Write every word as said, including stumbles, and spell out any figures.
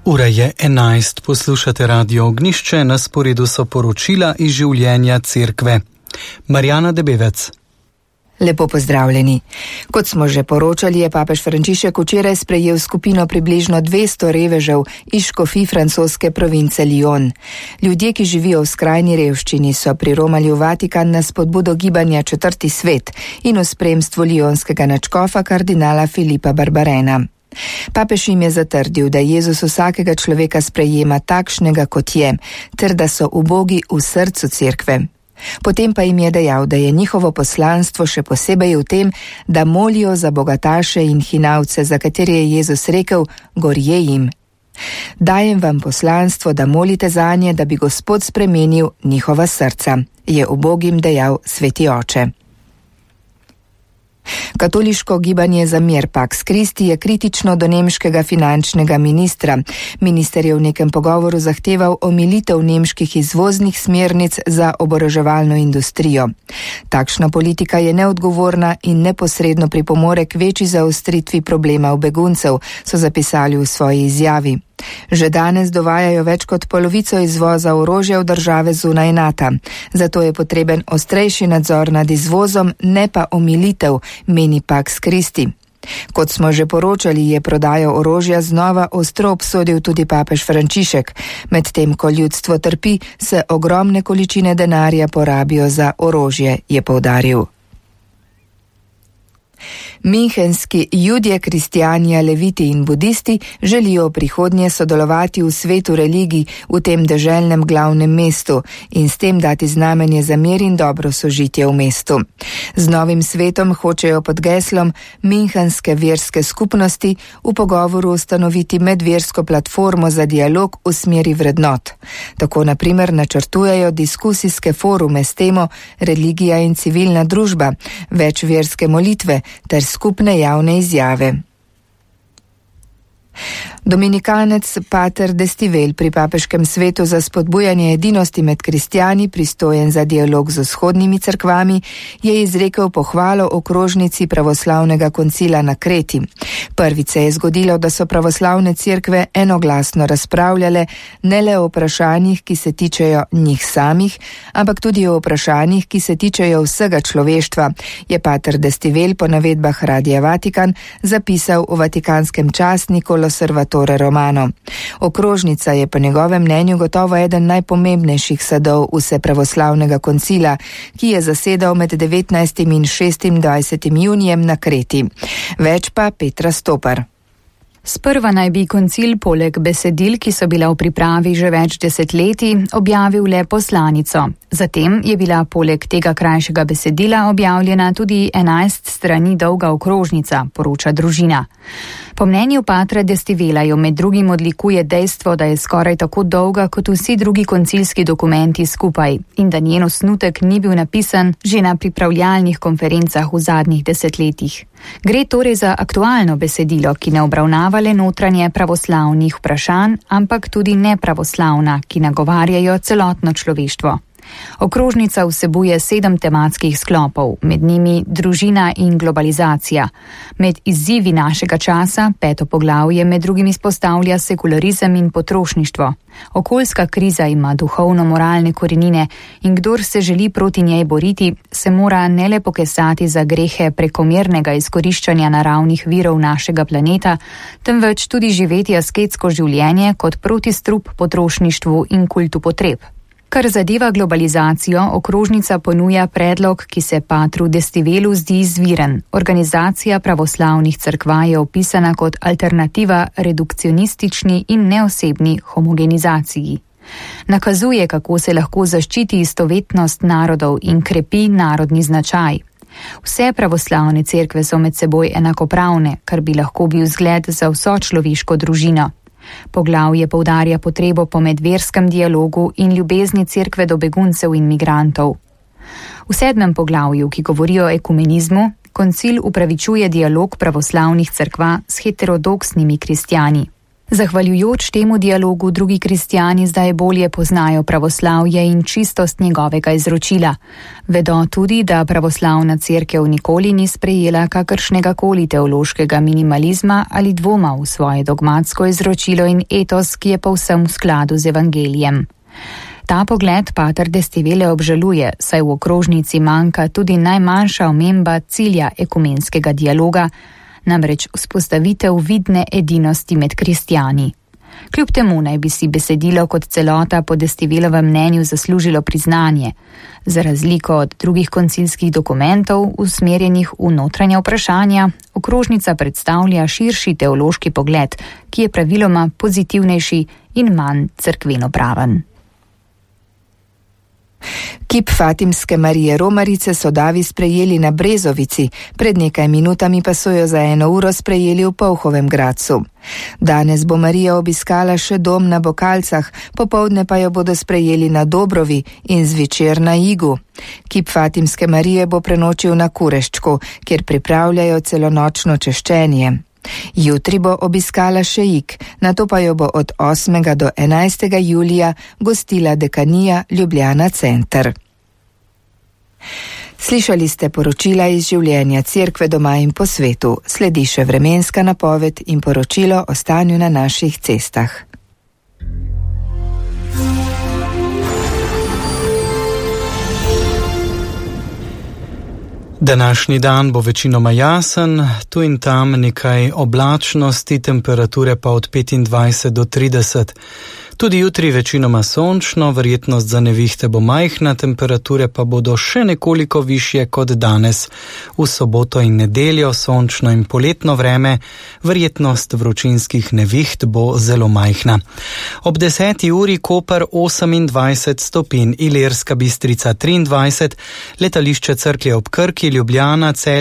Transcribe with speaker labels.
Speaker 1: Ura je enajst, poslušate Radio Ognjišče, na sporedu so poročila iz življenja cerkve. Marjana Debevec.
Speaker 2: Lepo pozdravljeni. Kot smo že poročali, je papež Frančišek včeraj sprejel skupino približno dvesto revežev iz škofij francoske province Lyon. Ljudje, ki živijo v skrajni revščini, so priromali v Vatikan na spodbudo gibanja Četrti svet in v spremstvu lionskega nadškofa kardinala Filipa Barbarena. Papež jim je zatrdil, da Jezus vsakega človeka sprejema takšnega, kot je, ter da so ubogi v srcu cerkve. Potem pa jim je dejal, da je njihovo poslanstvo še posebej v tem, da molijo za bogataše in hinavce, za katere je Jezus rekel, gorje jim. Dajem vam poslanstvo, da molite zanje, da bi Gospod spremenil njihova srca, je ubogim dejal Sveti Oče. Katoliško gibanje za mir Pax Christi je kritično do nemškega finančnega ministra. Minister je v nekem pogovoru zahteval omilitev nemških izvoznih smernic za oboroževalno industrijo. Takšna politika je neodgovorna in neposredno pripomore k večji zaostritvi problemov beguncev, so zapisali v svoji izjavi. Že danes dovajajo več kot polovico izvoza orožja v države zunaj Nata. Zato je potreben ostrejši nadzor nad izvozom, ne pa omilitev, meni Pax Christi. Kot smo že poročali, je prodajo orožja znova ostro obsodil tudi papež Frančišek. Medtem ko ljudstvo trpi, se ogromne količine denarja porabijo za orožje, je poudaril. Münchenski Judje, kristjani, leviti in budisti želijo prihodnje sodelovati v svetu religij v tem deželnem glavnem mestu in s tem dati znamenje za mir in dobro sožitje v mestu. Z novim svetom hočejo pod geslom Münchenske verske skupnosti v pogovoru ustanoviti medversko platformo za dialog v smeri vrednot. Tako na primer načrtujejo diskusijske forume s temo religija in civilna družba, večverske molitve ter skupne javne izjave. Dominikanec pater Destivel pri papeškem svetu za spodbujanje edinosti med kristjani, pristojen za dialog z vzhodnimi cerkvami, je izrekel pohvalo okrožnici pravoslavnega koncila na Kreti. Prvič se je zgodilo, da so pravoslavne cerkve enoglasno razpravljale ne le o vprašanjih, ki se tičejo njih samih, ampak tudi o vprašanjih, ki se tičejo vsega človeštva, je pater Destivel po navedbah Radia Vatikan zapisal v vatikanskem časniku L'Osservatore Romano. Okrožnica je po njegovem mnenju gotovo eden najpomembnejših sadov vse pravoslavnega koncila, ki je zasedal med devetnajstim in šestindvajsetim junijem na Kreti. Več pa Petra Stopar.
Speaker 3: Sprva naj bi koncil poleg besedil, ki so bila v pripravi že več desetletij, objavil le poslanico. Zatem je bila poleg tega krajšega besedila objavljena tudi enajst strani dolga okrožnica, poroča družina. Po mnenju patra Destivela jo med drugim odlikuje dejstvo, da je skoraj tako dolga kot vsi drugi koncilski dokumenti skupaj in da njen osnutek ni bil napisan že na pripravljalnih konferencah v zadnjih desetletjih. Gre torej za aktualno besedilo, ki ne obravnava le notranje pravoslavnih vprašanj, ampak tudi nepravoslavna, ki nagovarjajo celotno človeštvo. Okrožnica vsebuje sedem tematskih sklopov, med njimi družina in globalizacija. Med izzivi našega časa peto poglavje med drugim izpostavlja sekularizem in potrošništvo. Okoljska kriza ima duhovno-moralne korenine in kdor se želi proti njej boriti, se mora ne le pokesati za grehe prekomernega izkoriščanja naravnih virov našega planeta, temveč tudi živeti asketsko življenje kot protistrup potrošništvu in kultu potreb. Kar zadeva globalizacijo, okrožnica ponuja predlog, ki se patru Destivelu zdi izviren. Organizacija pravoslavnih cerkva je opisana kot alternativa redukcionistični in neosebni homogenizaciji. Nakazuje, kako se lahko zaščiti istovetnost narodov in krepi narodni značaj. Vse pravoslavne cerkve so med seboj enakopravne, kar bi lahko bil zgled za vso človeško družino. Poglavje poudarja potrebo po medverskem dialogu in ljubezni cerkve do beguncev in migrantov. V sedmem poglavju, ki govori o ekumenizmu, koncil upravičuje dialog pravoslavnih cerkva s heterodoksnimi kristjani. Zahvaljujoč temu dialogu drugi kristjani zdaj bolje poznajo pravoslavje in čistost njegovega izročila. Vedo tudi, da pravoslavna cerkev nikoli ni sprejela kakršnega koli teološkega minimalizma ali dvoma v svoje dogmatsko izročilo in etos, ki je povsem v skladu z evangelijem. Ta pogled pater Destivele obžaluje, saj v okrožnici manjka tudi najmanjša omemba cilja ekumenskega dialoga, namreč vzpostavitev vidne edinosti med kristjani. Kljub temu naj bi si besedilo kot celota po Destivelovem mnenju zaslužilo priznanje. Za razliko od drugih koncilskih dokumentov, usmerjenih v notranja vprašanja, okrožnica predstavlja širši teološki pogled, ki je praviloma pozitivnejši in manj cerkvenopraven.
Speaker 2: Kip Fatimske Marije Romarice so davi sprejeli na Brezovici, pred nekaj minutami pa so jo za eno uro sprejeli v Polhovem Gradcu. Danes bo Marija obiskala še dom na Bokalcah, popoldne pa jo bodo sprejeli na Dobrovi in zvečer na Igu. Kip Fatimske Marije bo prenočil na Kureščku, kjer pripravljajo celonočno češčenje. Jutri bo obiskala še Ig, nato pa jo bo od osmega do enajstega julija gostila dekanija Ljubljana center. Slišali ste poročila iz življenja cerkve doma in po svetu, sledi še vremenska napoved in poročilo o stanju na naših cestah.
Speaker 1: Današnji dan bo večinoma jasen, tu in tam nekaj oblačnosti, temperature pa od petindvajset do trideset. Tudi jutri večinoma sončno, verjetnost za nevihte bo majhna, temperature pa bodo še nekoliko višje kot danes. V soboto in nedeljo sončno in poletno vreme, verjetnost vročinskih neviht bo zelo majhna. Ob deseti uri Koper osemindvajset stopinj, Ilirska Bistrica triindvajset, letališče Cerklje ob Krki, Ljubljana, Celje